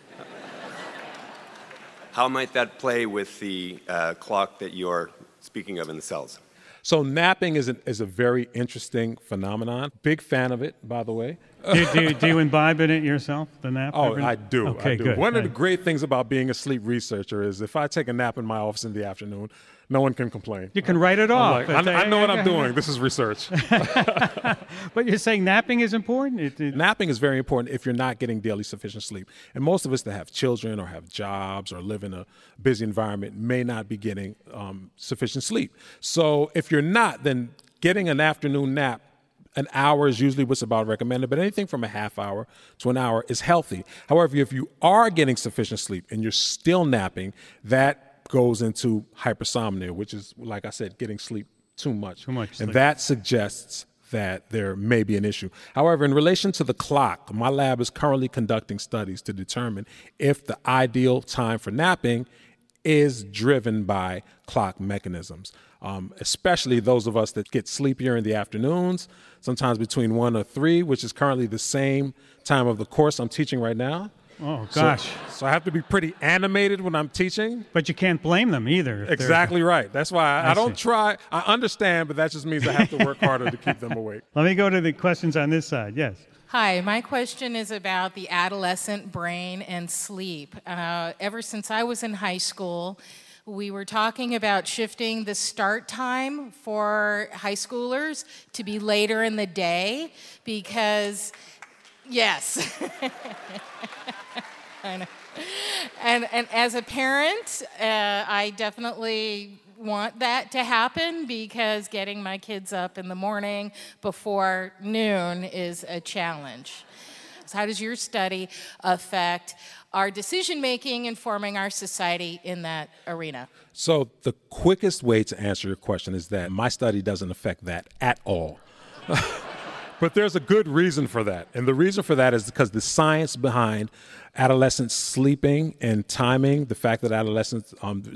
How might that play with the clock that you're speaking of in the cells? So napping is a very interesting phenomenon. Big fan of it, by the way. Do you imbibe in it yourself, the nap? Oh, I do. Okay, I do. good. One of the great things about being a sleep researcher is if I take a nap in my office in the afternoon, no one can complain. You can write it off. I know what I'm doing. This is research. But you're saying napping is important? Napping is very important if you're not getting daily sufficient sleep. And most of us that have children or have jobs or live in a busy environment may not be getting sufficient sleep. So if you're not, then getting an afternoon nap, an hour is usually what's about recommended, but anything from a half hour to an hour is healthy. However, if you are getting sufficient sleep and you're still napping, that goes into hypersomnia, which is, like I said, getting sleep too much. Too much sleep. And that suggests that there may be an issue. However, in relation to the clock, my lab is currently conducting studies to determine if the ideal time for napping is driven by clock mechanisms, especially those of us that get sleepier in the afternoons, sometimes between 1 or 3, which is currently the same time of the course I'm teaching right now. Oh, gosh. So I have to be pretty animated when I'm teaching. But you can't blame them either. Exactly right. That's why I don't try. I understand, but that just means I have to work harder to keep them awake. Let me go to the questions on this side. Yes. Hi, my question is about the adolescent brain and sleep. Ever since I was in high school, we were talking about shifting the start time for high schoolers to be later in the day because, yes. I know. And as a parent, I definitely want that to happen because getting my kids up in the morning before noon is a challenge. So how does your study affect our decision-making and forming our society in that arena? So the quickest way to answer your question is that my study doesn't affect that at all. But there's a good reason for that. And the reason for that is because the science behind adolescent sleeping and timing, the fact that adolescent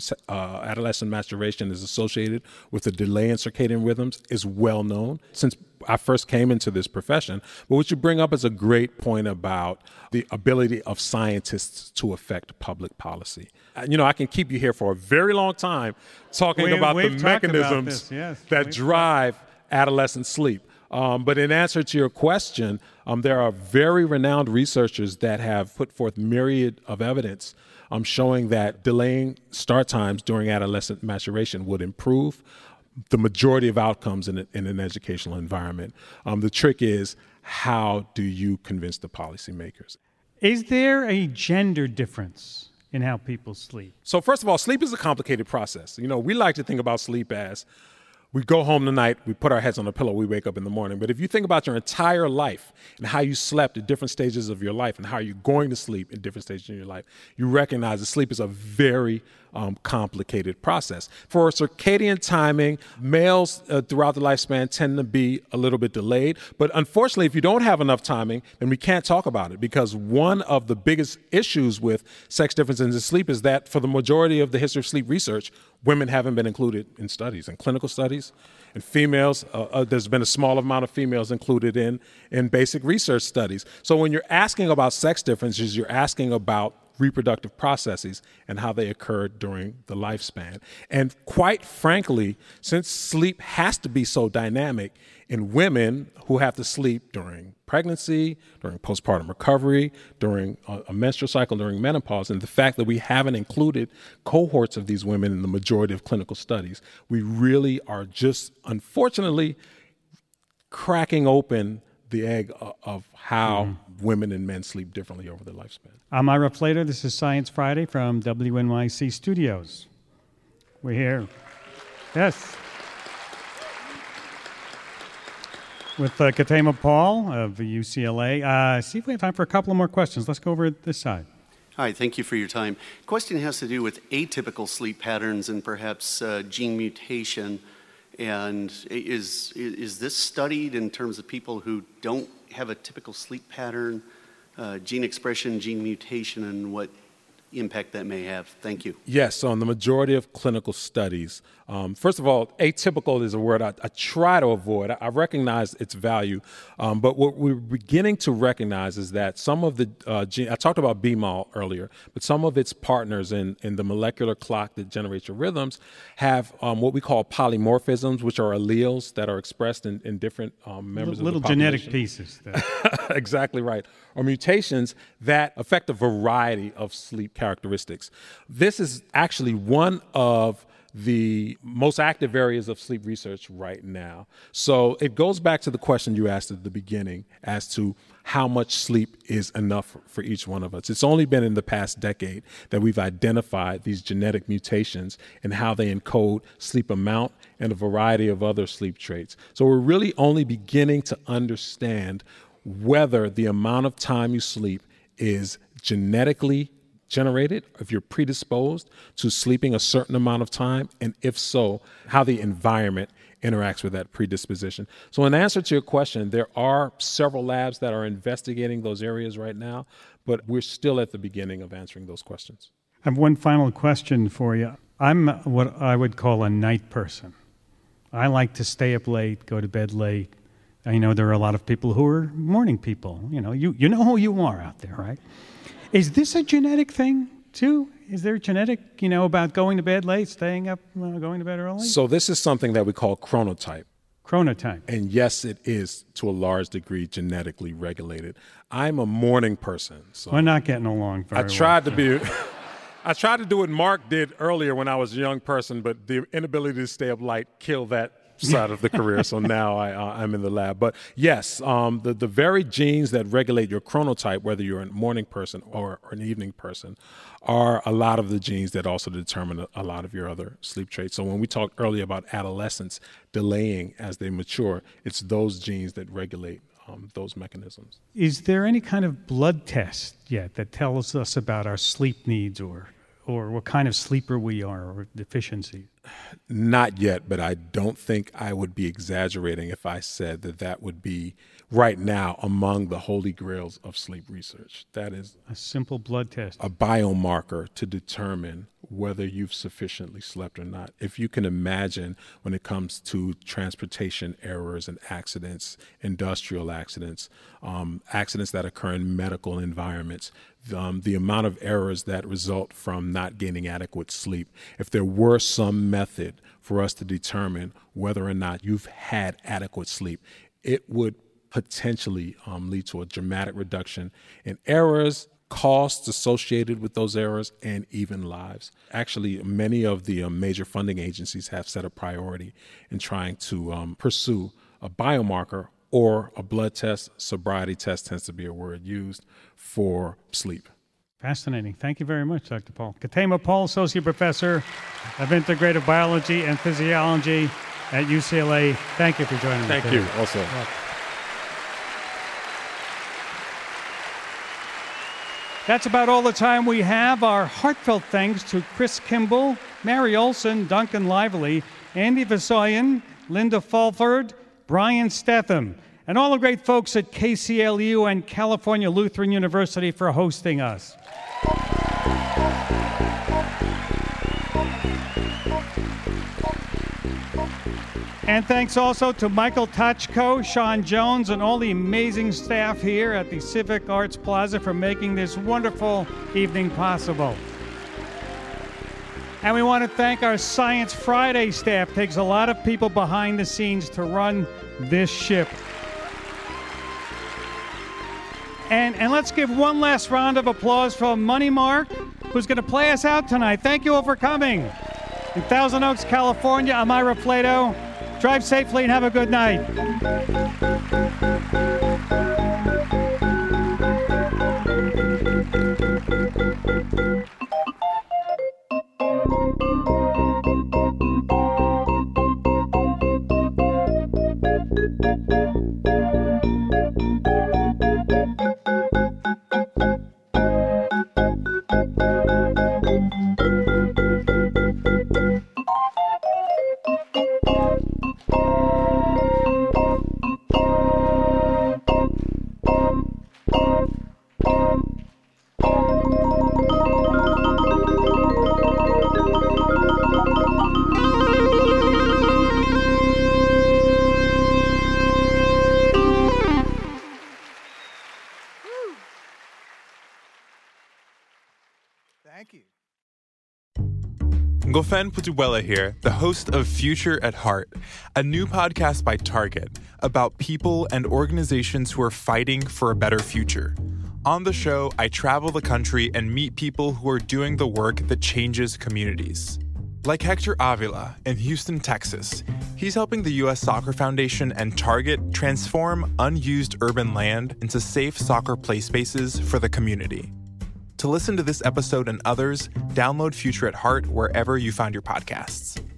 maturation is associated with a delay in circadian rhythms is well known since I first came into this profession. But what you bring up is a great point about the ability of scientists to affect public policy. You know, I can keep you here for a very long time talking about the mechanisms that drive adolescent sleep. But in answer to your question, there are very renowned researchers that have put forth myriad of evidence showing that delaying start times during adolescent maturation would improve the majority of outcomes in an educational environment. The trick is, how do you convince the policymakers? Is there a gender difference in how people sleep? So first of all, sleep is a complicated process. You know, we like to think about sleep as we go home tonight, we put our heads on the pillow, we wake up in the morning. But if you think about your entire life and how you slept at different stages of your life and how you're going to sleep in different stages of your life, you recognize that sleep is a very complicated process. For circadian timing, males throughout the lifespan tend to be a little bit delayed. But unfortunately, if you don't have enough timing, then we can't talk about it, because one of the biggest issues with sex differences in sleep is that for the majority of the history of sleep research, women haven't been included in studies, in clinical studies. And females, there's been a small amount of females included in basic research studies. So when you're asking about sex differences, you're asking about reproductive processes and how they occur during the lifespan. And quite frankly, since sleep has to be so dynamic in women who have to sleep during pregnancy, during postpartum recovery, during a menstrual cycle, during menopause, and the fact that we haven't included cohorts of these women in the majority of clinical studies, we really are just, unfortunately, cracking open the egg of how women and men sleep differently over their lifespan. I'm Ira Flater. This is Science Friday from WNYC Studios. We're here. Yes. With Katema Paul of UCLA. See if we have time for a couple of more questions. Let's go over this side. Hi, thank you for your time. Question has to do with atypical sleep patterns and perhaps gene mutation. And is this studied in terms of people who don't have a typical sleep pattern, gene expression, gene mutation, and what impact that may have? Thank you. Yes, so in the majority of clinical studies, first of all, atypical is a word I try to avoid. I recognize its value, but what we're beginning to recognize is that some of the I talked about BMAL earlier, but some of its partners in the molecular clock that generates your rhythms have what we call polymorphisms, which are alleles that are expressed in different members of the population. Little genetic pieces. Exactly right. Or mutations that affect a variety of sleep characteristics. This is actually one of the most active areas of sleep research right now. So it goes back to the question you asked at the beginning as to how much sleep is enough for each one of us. It's only been in the past decade that we've identified these genetic mutations and how they encode sleep amount and a variety of other sleep traits. So we're really only beginning to understand whether the amount of time you sleep is genetically generated, if you're predisposed to sleeping a certain amount of time, and if so, how the environment interacts with that predisposition. So in answer to your question, there are several labs that are investigating those areas right now, but we're still at the beginning of answering those questions. I have one final question for you. I'm what I would call a night person. I like to stay up late, go to bed late. I know there are a lot of people who are morning people. You know who you are out there, right? Is this a genetic thing, too? Is there genetic, about going to bed late, staying up, going to bed early? So this is something that we call chronotype. Chronotype. And yes, it is, to a large degree, genetically regulated. I'm a morning person. So we're not getting along very well. I tried to do what Mark did earlier when I was a young person, but the inability to stay up late killed that side of the career. So now I'm in the lab. But yes, the very genes that regulate your chronotype, whether you're a morning person or an evening person, are a lot of the genes that also determine a lot of your other sleep traits. So when we talked earlier about adolescents delaying as they mature, it's those genes that regulate those mechanisms. Is there any kind of blood test yet that tells us about our sleep needs or what kind of sleeper we are or deficiency? Not yet, but I don't think I would be exaggerating if I said that would be right now among the holy grails of sleep research. That is a simple blood test, a biomarker to determine whether you've sufficiently slept or not. If you can imagine when it comes to transportation errors and accidents, industrial accidents, accidents that occur in medical environments, the amount of errors that result from not getting adequate sleep. If there were some method for us to determine whether or not you've had adequate sleep, it would potentially lead to a dramatic reduction in errors, costs associated with those errors, and even lives. Actually, many of the major funding agencies have set a priority in trying to pursue a biomarker or a blood test. Sobriety test tends to be a word used for sleep. Fascinating. Thank you very much, Dr. Paul. Ketema Paul, Associate Professor of Integrative Biology and Physiology at UCLA. Thank you for joining me. Thank you also. That's about all the time we have. Our heartfelt thanks to Chris Kimball, Mary Olson, Duncan Lively, Andy Vasoyan, Linda Fulford, Brian Stetham, and all the great folks at KCLU and California Lutheran University for hosting us. And thanks also to Michael Tachko, Sean Jones, and all the amazing staff here at the Civic Arts Plaza for making this wonderful evening possible. And we want to thank our Science Friday staff. It takes a lot of people behind the scenes to run this ship. And let's give one last round of applause for Money Mark, who's going to play us out tonight. Thank you all for coming. In Thousand Oaks, California, I'm Ira Flato. Drive safely and have a good night. Ngofen Putuwela here, the host of Future at Heart, a new podcast by Target about people and organizations who are fighting for a better future. On the show, I travel the country and meet people who are doing the work that changes communities. Like Hector Avila in Houston, Texas, he's helping the U.S. Soccer Foundation and Target transform unused urban land into safe soccer play spaces for the community. To listen to this episode and others, download Future at Heart wherever you find your podcasts.